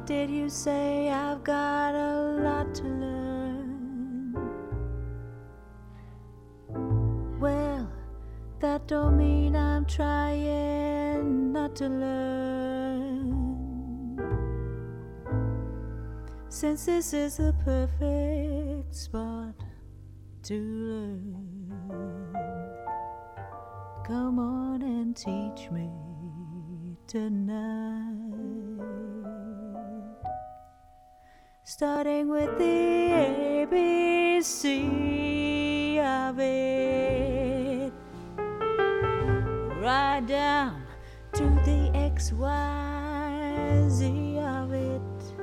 Did you say I've got a lot to learn? Well, that don't mean I'm trying not to learn. Since this is the perfect spot to learn, come on and teach me tonight. Starting with the ABC of it, right down to the XYZ of it.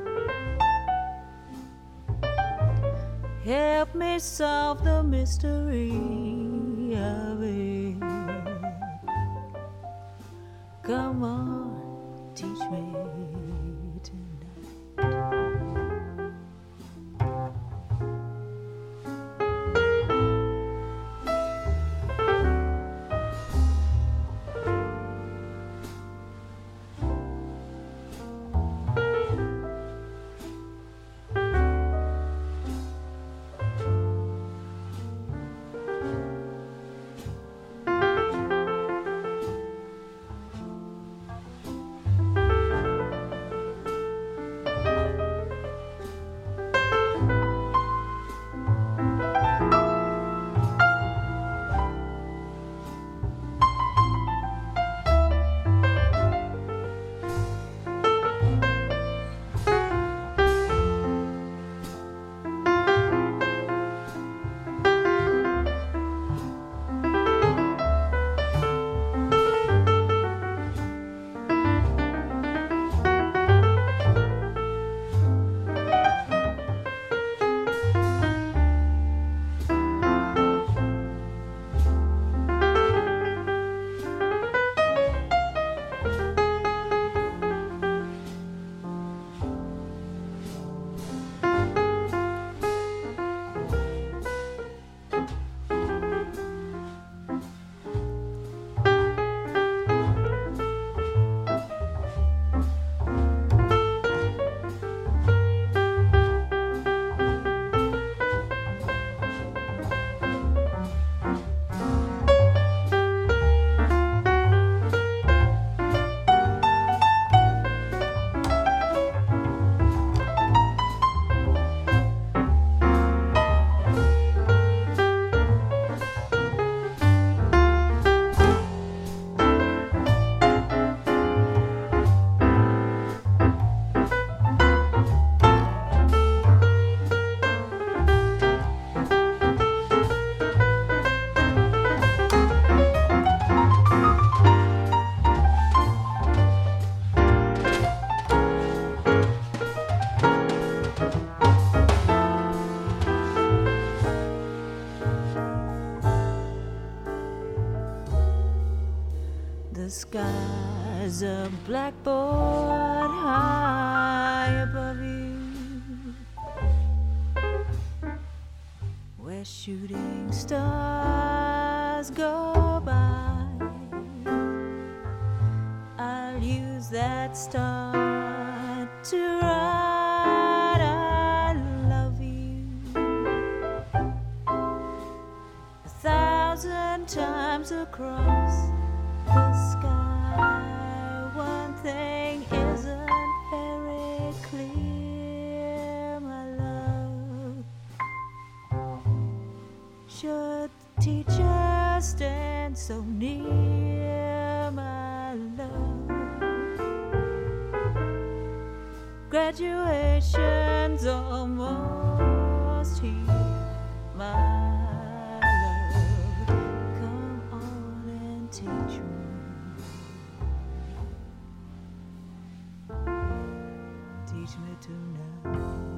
Help me solve the mystery of it. Come on, teach me tonight. The sky's a blackboard high above you, where shooting stars go by. I'll use that star to write I love you 1,000 times across the sky. One thing isn't very clear, my love. Should the teacher stand so near, my love? Graduation's almost here, my teach me. Teach me tonight.